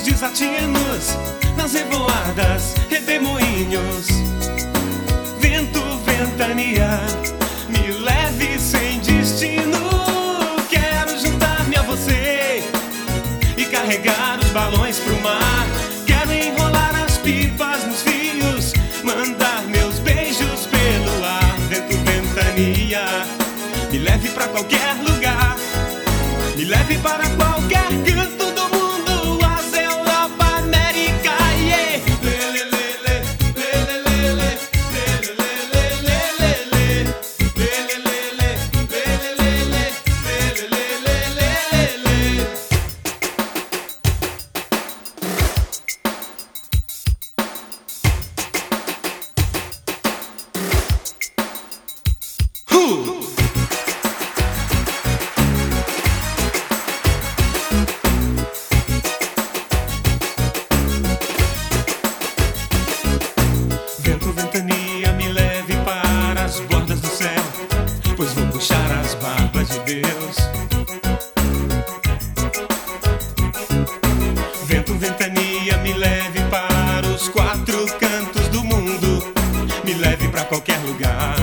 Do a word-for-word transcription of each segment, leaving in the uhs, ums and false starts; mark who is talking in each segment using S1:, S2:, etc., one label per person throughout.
S1: seus desatinos, nas revoadas, redemoinhos. Vento, ventania, me leve sem destino. Quero juntar-me a você e carregar os balões pro mar. Quero enrolar as pipas nos fios, mandar meus beijos pelo ar. Vento, ventania, me leve pra qualquer lugar, me leve para qualquer canto do mundo, Ásia, Europa, América, yeah. Lê, lê, lê, lê, lê, lê, lê, lê, lê, lê, lê, lê, lê, lê, lê, lê, lê, lê. Uh! Vento, ventania, me leve para as bordas do céu, pois vou puxar as barbas de Deus. Vento, ventania, me leve para os quatro cantos do mundo, me leve para qualquer lugar.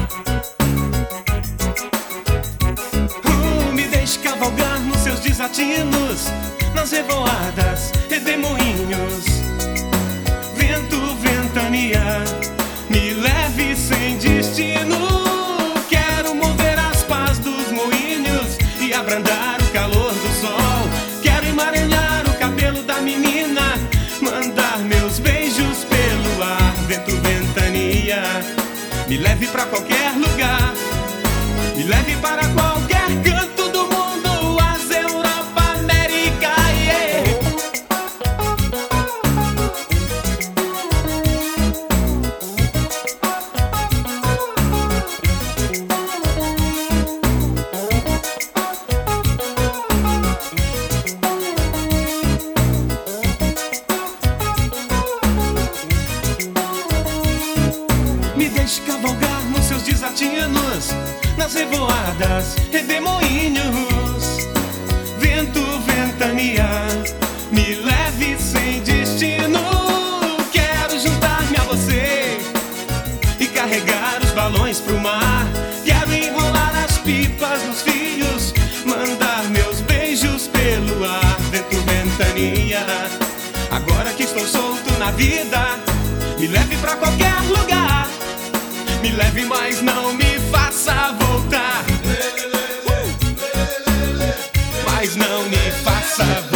S1: Uh, me deixe cavalgar nos seus desatinos, nas revoadas, redemoinhos. Vento, ventania, me leve sem destino. Quero mover as pás dos moinhos e abrandar o calor do sol. Quero emaranhar o cabelo da menina, mandar meus beijos pelo ar. Vento, ventania, me leve pra qualquer lugar, me leve para qualquer canto do mundo, Ásia, Europa, América, yeah. Me deixe cavalgar nos seus desatinos, nas revoadas, redemoinhos. Vento, ventania, me leve sem destino. Quero juntar-me a você e carregar os balões pro mar. Quero enrolar as pipas nos fios, mandar meus beijos pelo ar. Vento, ventania, agora que estou solto na vida, me leve pra qualquer lugar, me leve, mas não me faça voltar. Mas não me faça voltar.